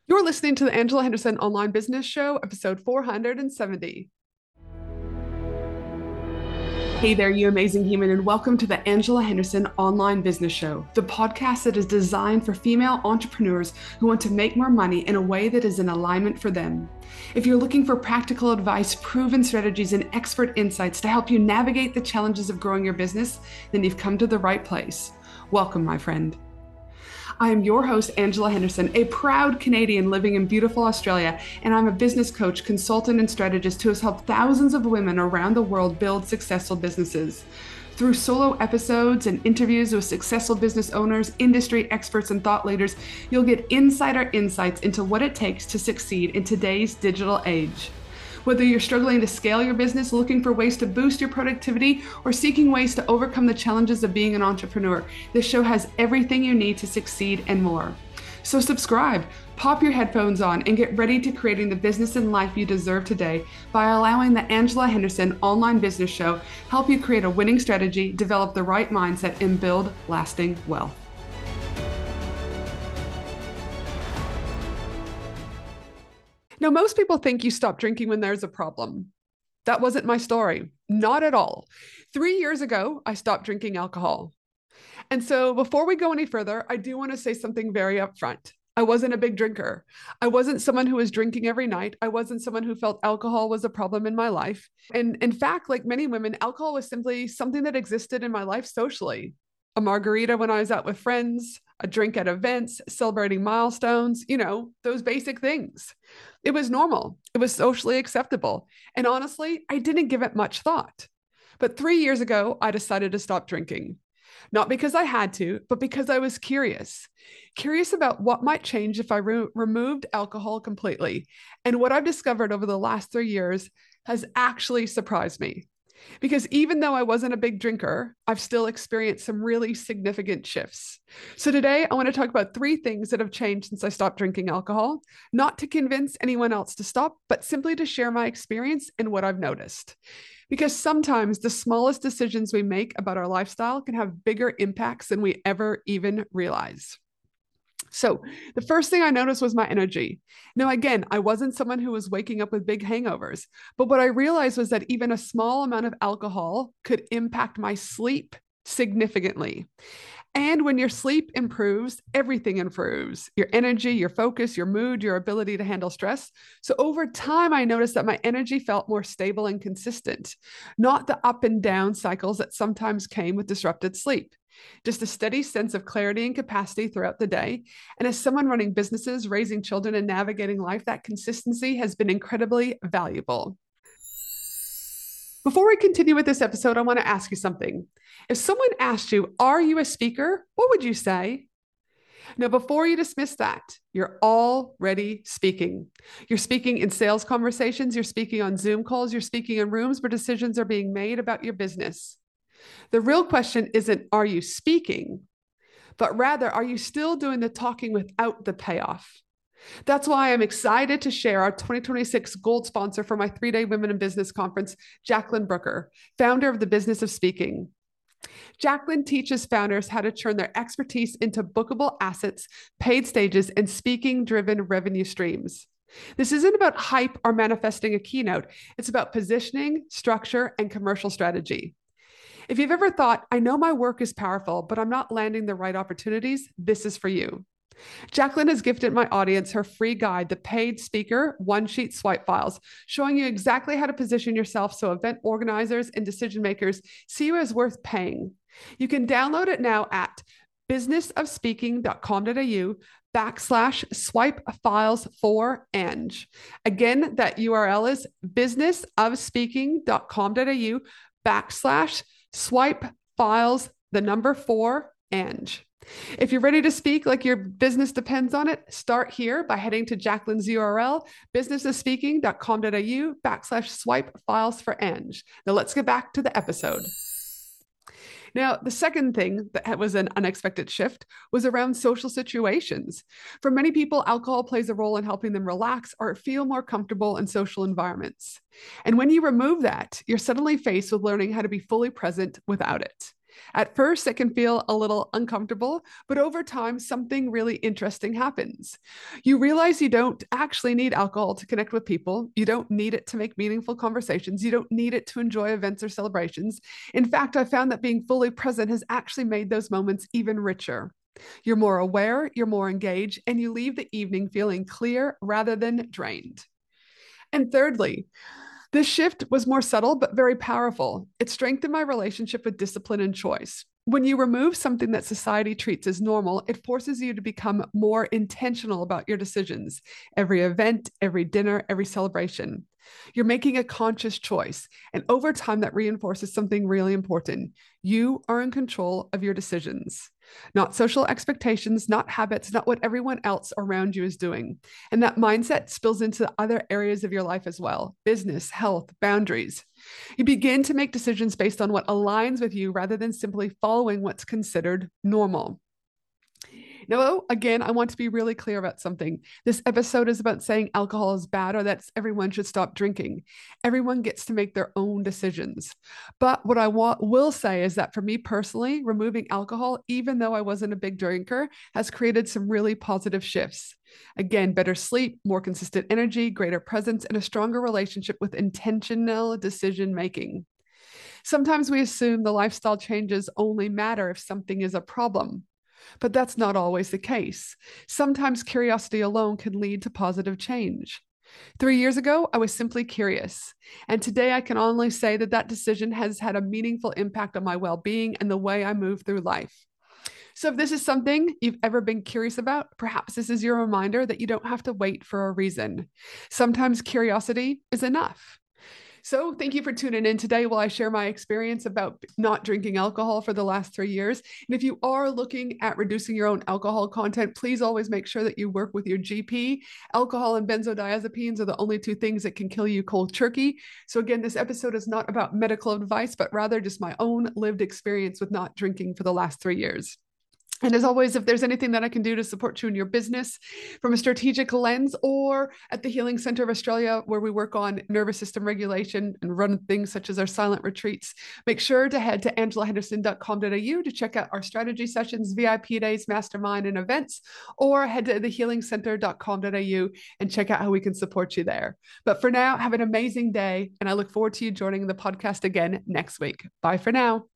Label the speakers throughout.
Speaker 1: You're listening to the Angela Henderson Online Business Show, episode 470. Hey there, you amazing human, and welcome to the Angela Henderson Online Business Show, the podcast that is designed for female entrepreneurs who want to make more money in a way that is in alignment for them. If you're looking for practical advice, proven strategies, and expert insights to help you navigate the challenges of growing your business, then you've come to the right place. Welcome, my friend. I am your host, Angela Henderson, a proud Canadian living in beautiful Australia, and I'm a business coach, consultant, and strategist who has helped thousands of women around the world build successful businesses. Through solo episodes and interviews with successful business owners, industry experts, and thought leaders, you'll get insider insights into what it takes to succeed in today's digital age. Whether you're struggling to scale your business, looking for ways to boost your productivity, or seeking ways to overcome the challenges of being an entrepreneur, this show has everything you need to succeed and more. So subscribe, pop your headphones on, and get ready to creating the business and life you deserve today by allowing the Angela Henderson Online Business Show help you create a winning strategy, develop the right mindset, and build lasting wealth. Now, most people think you stop drinking when there's a problem. That wasn't my story. Not at all. 3 years ago, I stopped drinking alcohol. And so before we go any further, I do want to say something very upfront. I wasn't a big drinker. I wasn't someone who was drinking every night. I wasn't someone who felt alcohol was a problem in my life. And in fact, like many women, alcohol was simply something that existed in my life socially. A margarita when I was out with friends, a drink at events, celebrating milestones, those basic things. It was normal. It was socially acceptable. And honestly, I didn't give it much thought. But 3 years ago, I decided to stop drinking. Not because I had to, but because I was curious about what might change if I removed alcohol completely. And what I've discovered over the last 3 years has actually surprised me. Because even though I wasn't a big drinker, I've still experienced some really significant shifts. So today, I want to talk about 3 things that have changed since I stopped drinking alcohol, not to convince anyone else to stop, but simply to share my experience and what I've noticed. Because sometimes the smallest decisions we make about our lifestyle can have bigger impacts than we ever even realize. So the first thing I noticed was my energy. Now, again, I wasn't someone who was waking up with big hangovers, but what I realized was that even a small amount of alcohol could impact my sleep significantly. And when your sleep improves, everything improves: your energy, your focus, your mood, your ability to handle stress. So over time, I noticed that my energy felt more stable and consistent, not the up and down cycles that sometimes came with disrupted sleep. Just a steady sense of clarity and capacity throughout the day. And as someone running businesses, raising children, and navigating life, that consistency has been incredibly valuable. Before we continue with this episode, I want to ask you something. If someone asked you, "Are you a speaker?" what would you say? Now, before you dismiss that, you're already speaking. You're speaking in sales conversations, you're speaking on Zoom calls, you're speaking in rooms where decisions are being made about your business. The real question isn't, are you speaking? But rather, are you still doing the talking without the payoff? That's why I'm excited to share our 2026 gold sponsor for my 3-day Women in Business conference, Jacqueline Brooker, founder of the Business of Speaking. Jacqueline teaches founders how to turn their expertise into bookable assets, paid stages, and speaking-driven revenue streams. This isn't about hype or manifesting a keynote. It's about positioning, structure, and commercial strategy. If you've ever thought, "I know my work is powerful, but I'm not landing the right opportunities," this is for you. Jacqueline has gifted my audience her free guide, The Paid Speaker One-Sheet Swipe Files, showing you exactly how to position yourself so event organizers and decision makers see you as worth paying. You can download it now at businessofspeaking.com.au/swipe files for Ange. Again, that URL is businessofspeaking.com.au/swipe files, the number 4 Ange. If you're ready to speak like your business depends on it, start here by heading to Jacqueline's URL, businessofspeaking.com.au/swipe files for Ange. Now let's get back to the episode. Now, the second thing that was an unexpected shift was around social situations. For many people, alcohol plays a role in helping them relax or feel more comfortable in social environments. And when you remove that, you're suddenly faced with learning how to be fully present without it. At first, it can feel a little uncomfortable, but over time, something really interesting happens. You realize you don't actually need alcohol to connect with people. You don't need it to make meaningful conversations. You don't need it to enjoy events or celebrations. In fact, I found that being fully present has actually made those moments even richer. You're more aware, you're more engaged, and you leave the evening feeling clear rather than drained. And thirdly, this shift was more subtle, but very powerful. It strengthened my relationship with discipline and choice. When you remove something that society treats as normal, it forces you to become more intentional about your decisions. Every event, every dinner, every celebration. You're making a conscious choice. And over time, that reinforces something really important. You are in control of your decisions, not social expectations, not habits, not what everyone else around you is doing. And that mindset spills into other areas of your life as well: business, health, boundaries. You begin to make decisions based on what aligns with you rather than simply following what's considered normal. Now, again, I want to be really clear about something. This episode is about saying alcohol is bad or that everyone should stop drinking. Everyone gets to make their own decisions. But what I will say is that for me personally, removing alcohol, even though I wasn't a big drinker, has created some really positive shifts. Again, better sleep, more consistent energy, greater presence, and a stronger relationship with intentional decision making. Sometimes we assume the lifestyle changes only matter if something is a problem. But that's not always the case. Sometimes curiosity alone can lead to positive change. 3 years ago, I was simply curious. And today I can only say that that decision has had a meaningful impact on my well being and the way I move through life. So, if this is something you've ever been curious about, perhaps this is your reminder that you don't have to wait for a reason. Sometimes curiosity is enough. So, thank you for tuning in today while I share my experience about not drinking alcohol for the last 3 years. And if you are looking at reducing your own alcohol content, please always make sure that you work with your GP. Alcohol and benzodiazepines are the only two things that can kill you cold turkey. So, again, this episode is not about medical advice, but rather just my own lived experience with not drinking for the last 3 years. And as always, if there's anything that I can do to support you in your business from a strategic lens, or at the Healing Center of Australia, where we work on nervous system regulation and run things such as our silent retreats, make sure to head to angelahenderson.com.au to check out our strategy sessions, VIP days, mastermind, and events, or head to thehealingcenter.com.au and check out how we can support you there. But for now, have an amazing day, and I look forward to you joining the podcast again next week. Bye for now.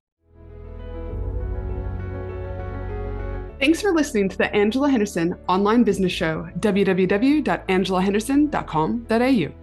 Speaker 1: Thanks for listening to the Angela Henderson Online Business Show, www.angelahenderson.com.au.